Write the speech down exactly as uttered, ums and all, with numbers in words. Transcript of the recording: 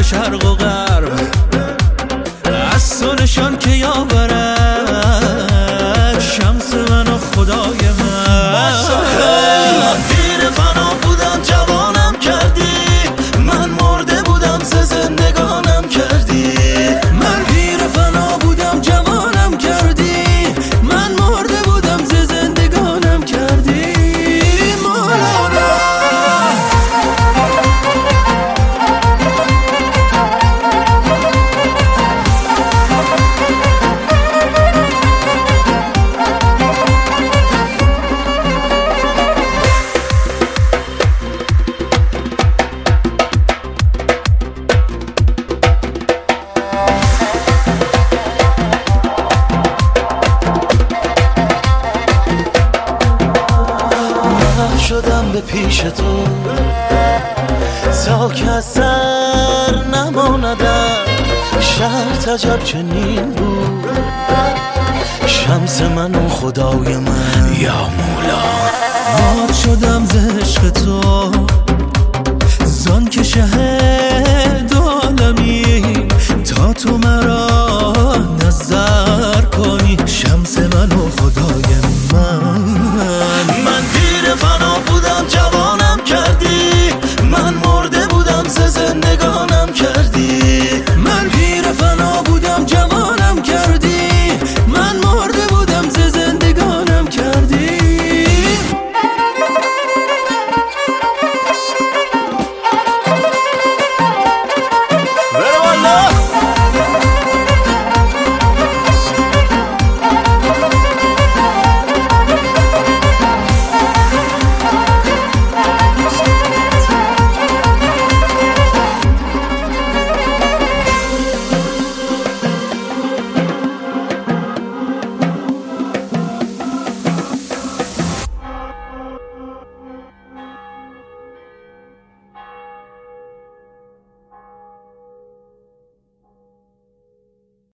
شرق و غرب، از تو نشان که یاورد شمس من و خدای من. من پیر فنا بودم جوانم کردی، من مرده بودم ز زندگانم کردی. من پیر فنا بودم جوانم کردی، من مرده بودم ز زندگانم کردی. مولانا شدم به پیش تو تا که از سر نماندم، شرط عجب چنین بود شمس من و خدای من. یا مولا مات شدم ز عشق تو